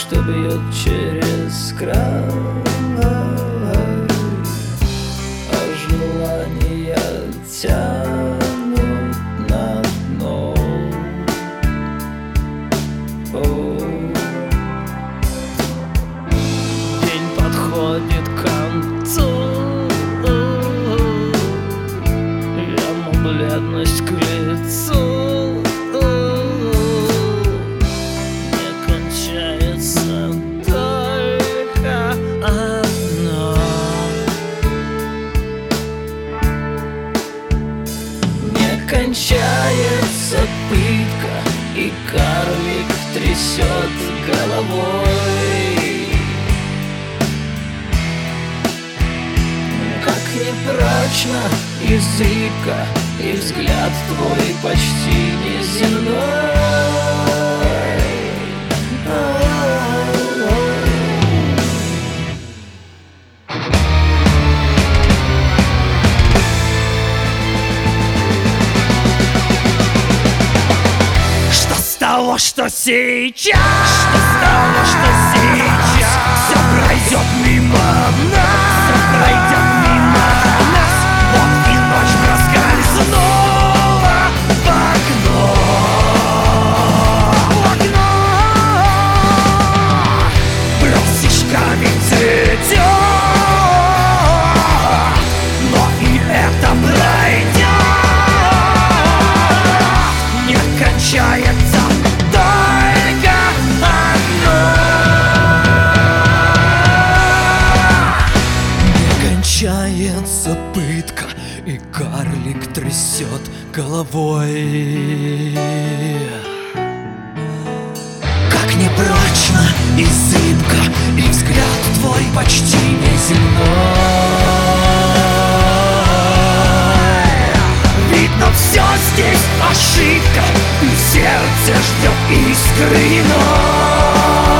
что бьет через край, а желания тянут на дно. День подходит к концу, ему бледность к лицу. Не кончается только одно. Не кончается пытка, и карлик трясет головой. Как непрочно и зыбко, и взгляд твой почти неземной. Что с того, что сейчас? Что с того, что сейчас? Все пройдет мимо нас, все пройдет мимо нас. Вот и ночь проскользнула в окно, в окно. Бросишками цветет, но и это пройдет. Не кончается только одно. Не кончается пытка, и карлик трясет головой. Как непрочно и зыбко, и взгляд твой почти неземной. Видно, все здесь ошибка, и сердце ждет искры иной.